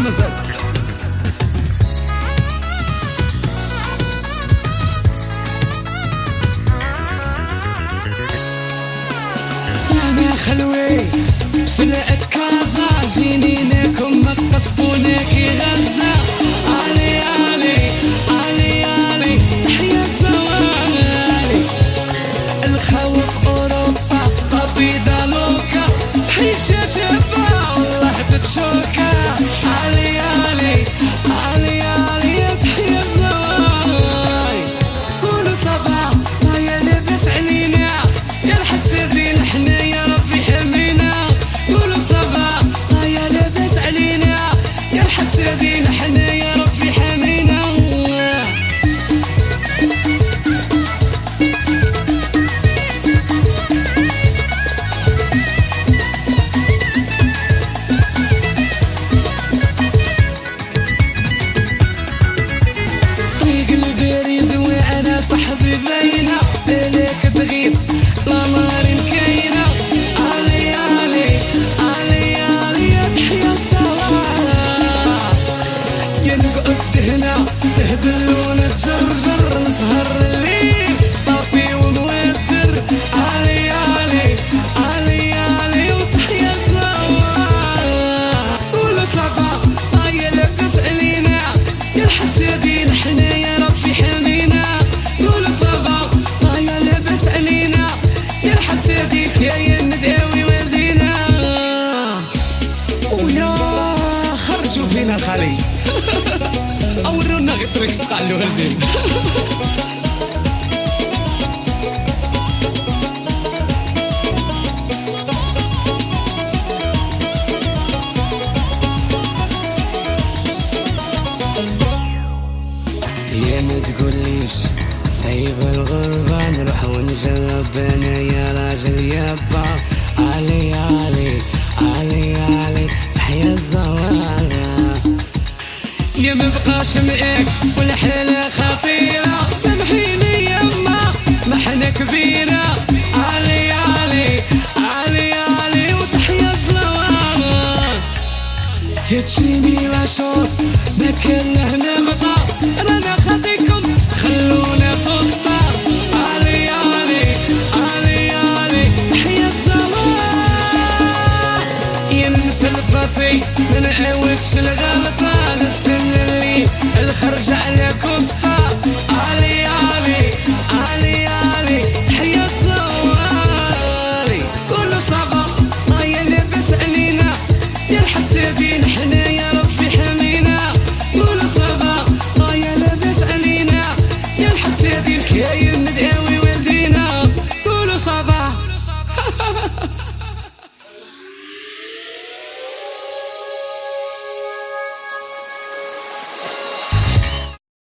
مازال انا خلوي بسلقة كازا جيني لكم ما تقصفونا كي غزة. علي علي علي علي تحيا الزوالي الخوف اوروبا طبيدا لوكا تحيا شجبة والله بتشوكا. علي علي علي علي تحيا الزوالي قولوا صباح صايا لاباس علينا يا الحسادين احنا يا ربي حمينا. قولوا صباح صايا لاباس علينا يا الحسادين احنا يا ربي حمينا. طريق الباريس وانا صاحبي باينه ليك تغيس لا نار كاينه. علي علي علي علي تحيا الصلاة يا نقعد هنا نهدل ونتجرجر نسهر الليل طافي ونودر. علي علي علي علي وتحيا الصلاة قولوا صبا صايا لاباس علينا يا الحسادين احنا يا ربي حمينا. قولوا صبا صايا لاباس علينا يا الحسادين يا نداوي والدينا. ويا خرجوا فينا خالي اورونا غير تريكس قال والدين. يا ما تقوليش سايب الغربة نروح ونجرب انا يا راجل يابا. علي علي علي علي تحيا الزوالة يا مبقاش معاك والحالة خطيرة سامحيني يما ما حنا كبيرة. علي علي علي علي وتحيا الزوالة يا تجيني لا شوص ما كان لهنا مطا رانا خاطيكم خلونا سوسطا. علي علي علي علي تحيا الزوالة يا ننسى الباسي ما نعاودش الغلطة نستنى اللي الخرج على كوستا.